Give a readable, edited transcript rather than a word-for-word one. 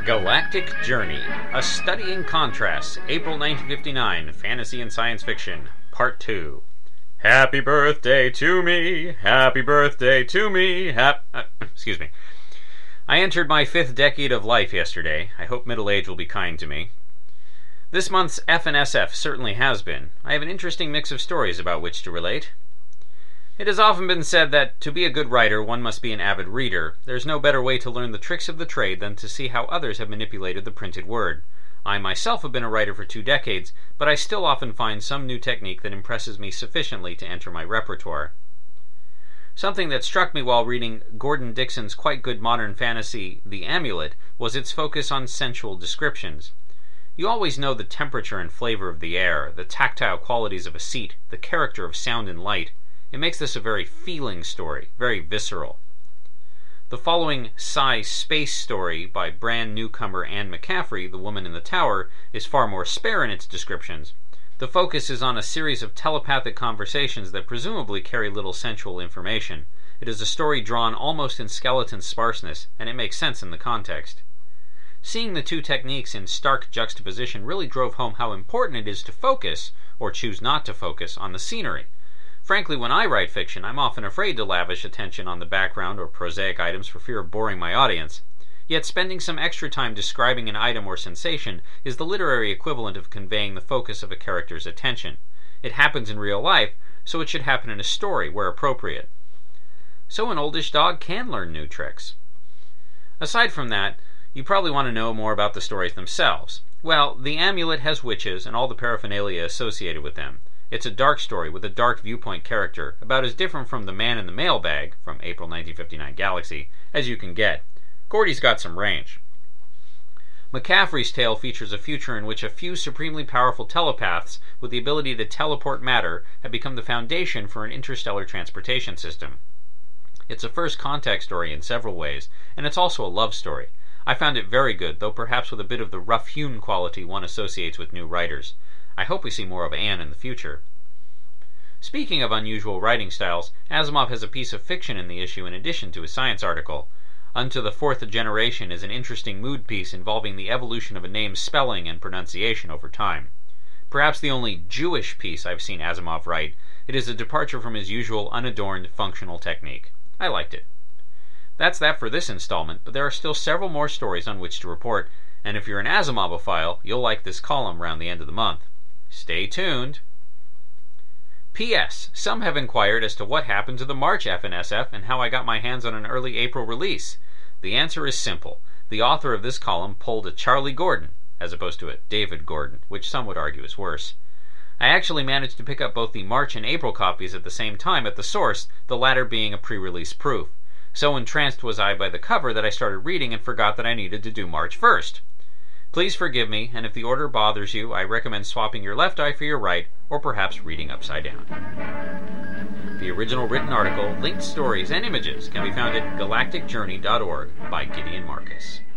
Galactic Journey, A Study in Contrasts, April 1959, Fantasy and Science Fiction, Part 2. Happy birthday to me, happy birthday to me, excuse me. I entered my 5th decade of life yesterday. I hope middle age will be kind to me. This month's F&SF certainly has been. I have an interesting mix of stories about which to relate. It has often been said that to be a good writer, one must be an avid reader. There's no better way to learn the tricks of the trade than to see how others have manipulated the printed word. I myself have been a writer for 2 decades, but I still often find some new technique that impresses me sufficiently to enter my repertoire. Something that struck me while reading Gordon Dixon's quite good modern fantasy, The Amulet, was its focus on sensual descriptions. You always know the temperature and flavor of the air, the tactile qualities of a seat, the character of sound and light. It makes this a very feeling story, very visceral. The following sci-space story by brand newcomer Anne McCaffrey, The Woman in the Tower, is far more spare in its descriptions. The focus is on a series of telepathic conversations that presumably carry little sensual information. It is a story drawn almost in skeleton sparseness, and it makes sense in the context. Seeing the two techniques in stark juxtaposition really drove home how important it is to focus, or choose not to focus, on the scenery. Frankly, when I write fiction, I'm often afraid to lavish attention on the background or prosaic items for fear of boring my audience. Yet spending some extra time describing an item or sensation is the literary equivalent of conveying the focus of a character's attention. It happens in real life, so it should happen in a story where appropriate. So an oldish dog can learn new tricks. Aside from that, you probably want to know more about the stories themselves. Well, The Amulet has witches and all the paraphernalia associated with them. It's a dark story with a dark viewpoint character, about as different from The Man in the Mailbag, from April 1959 Galaxy, as you can get. Gordy's got some range. McCaffrey's tale features a future in which a few supremely powerful telepaths with the ability to teleport matter have become the foundation for an interstellar transportation system. It's a first contact story in several ways, and it's also a love story. I found it very good, though perhaps with a bit of the rough-hewn quality one associates with new writers. I hope we see more of Anne in the future. Speaking of unusual writing styles, Asimov has a piece of fiction in the issue in addition to his science article. Unto the Fourth Generation is an interesting mood piece involving the evolution of a name's spelling and pronunciation over time. Perhaps the only Jewish piece I've seen Asimov write, it is a departure from his usual unadorned functional technique. I liked it. That's that for this installment, but there are still several more stories on which to report, and if you're an Asimovophile, you'll like this column around the end of the month. Stay tuned. P.S. Some have inquired as to what happened to the March F&SF and how I got my hands on an early April release. The answer is simple. The author of this column pulled a Charlie Gordon, as opposed to a David Gordon, which some would argue is worse. I actually managed to pick up both the March and April copies at the same time at the source, the latter being a pre-release proof. So entranced was I by the cover that I started reading and forgot that I needed to do March 1st. Please forgive me, and if the order bothers you, I recommend swapping your left eye for your right, or perhaps reading upside down. The original written article, linked stories, and images can be found at galacticjourney.org by Gideon Marcus.